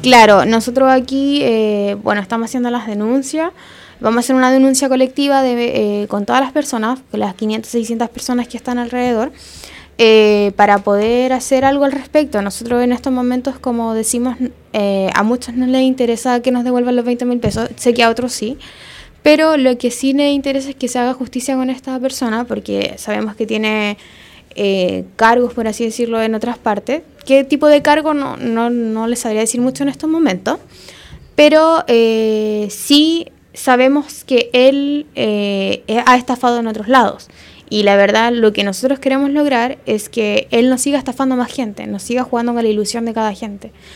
Claro, nosotros aquí, estamos haciendo las denuncias. Vamos a hacer una denuncia colectiva con todas las personas, con las 500, 600 personas que están alrededor, para poder hacer algo al respecto. Nosotros en estos momentos, como decimos, a muchos no les interesa que nos devuelvan los 20.000 pesos, sé que a otros sí, pero lo que sí les interesa es que se haga justicia con esta persona, porque sabemos que tiene cargos, por así decirlo, en otras partes. ¿Qué tipo de cargo? No les sabría decir mucho en estos momentos, pero sí sabemos que él ha estafado en otros lados. Y la verdad, lo que nosotros queremos lograr es que él no siga estafando a más gente, no siga jugando con la ilusión de cada gente.